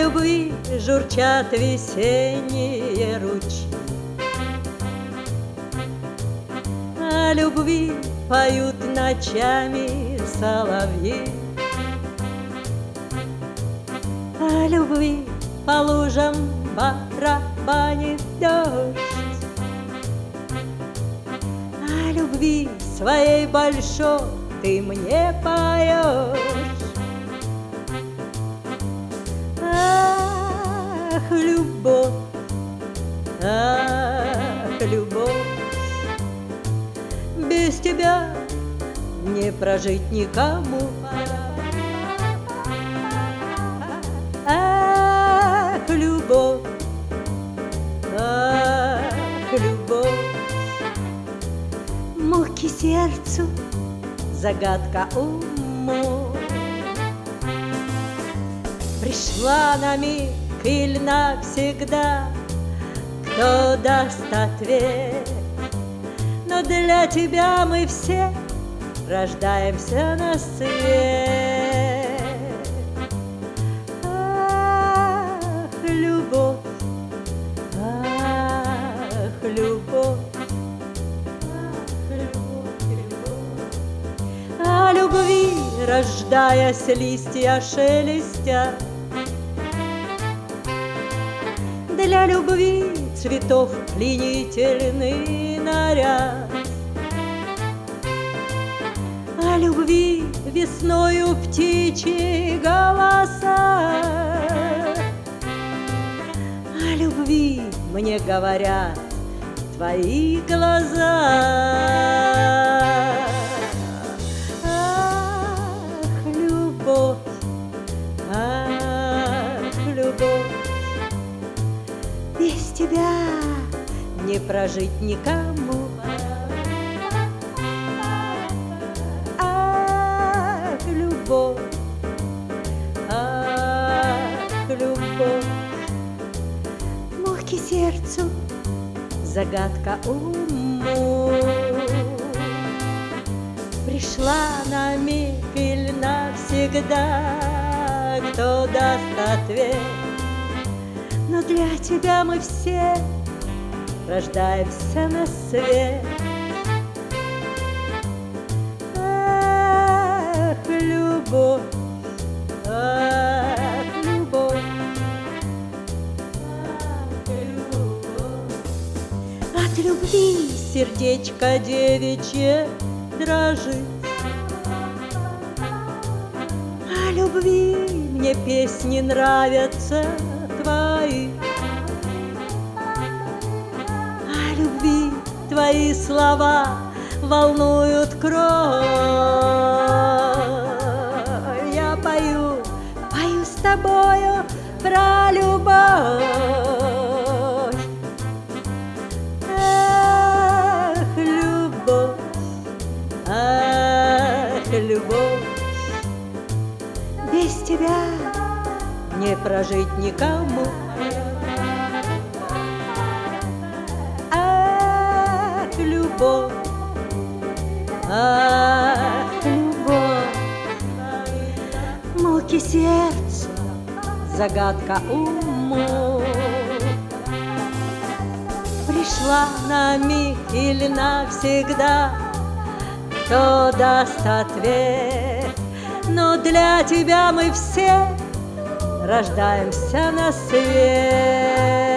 любви журчат весенние ручьи, о любви поют ночами соловьи, о любви по лужам барабанит дождь, о любви своей большой ты мне поешь. Ах, любовь, ах, любовь, без тебя не прожить никому. Ах, любовь, муки сердцу, загадка уму. Пришла на миг или навсегда, кто даст ответ? Но для тебя мы все рождаемся на свет. Ах, любовь, ах, любовь, ах, любовь, любовь. О любви, рождаясь, листья шелестят, для любви цветов пленительный наряд. О любви весною птичьи голоса, о любви мне говорят твои глаза. Ах, любовь, ах, любовь, без тебя не прожить никому. Ах, любовь, ах, любовь, муки сердцу, загадка уму. Пришла на миг или навсегда, кто даст ответ? Но для тебя мы все рождаемся на свет. Ах, любовь, ах, любовь, ах, любовь. От любви сердечко девичье дрожит, о любви мне песни нравятся твои, о любви твои слова волнуют кровь. Я пою, пою с тобою про любовь. Ах, любовь, ах, любовь, без тебя не прожить никому. Ах, любовь, ах, любовь, муки сердцу, загадка уму. Пришла на миг или навсегда, кто даст ответ? Но для тебя мы все рождаемся на свет.